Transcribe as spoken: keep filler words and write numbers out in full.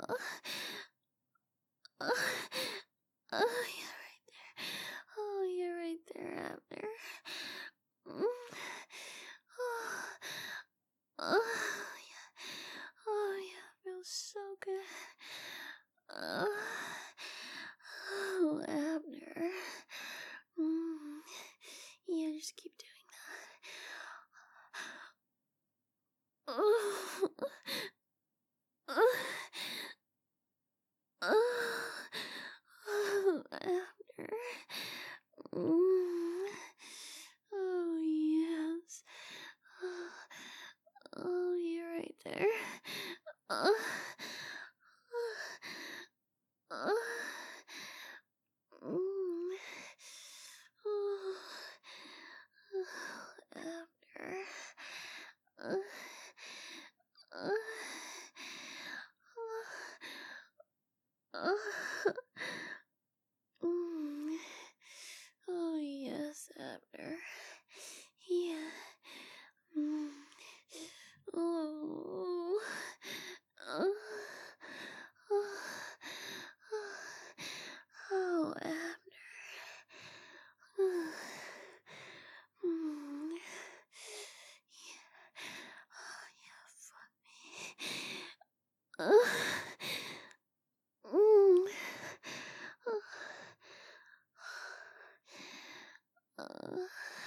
Uh, oh, you're right there. Oh, you're right there, Abner. Mm. Oh, oh, yeah. Oh, yeah, feels so good. Uh, oh, Abner. Mm. Yeah, just keep doing that. Oh, oh, oh, Abner. Mm. Oh, yes. Oh, you're right there. Uh, uh, mm. Oh, Abner. Uh, uh, uh, mm. Oh, yes, Abner. Yeah. Mm. Oh. Uh, oh. Oh, Abner. Mm. Yeah. Oh, yeah, fuck me. Uh, mm. Uh,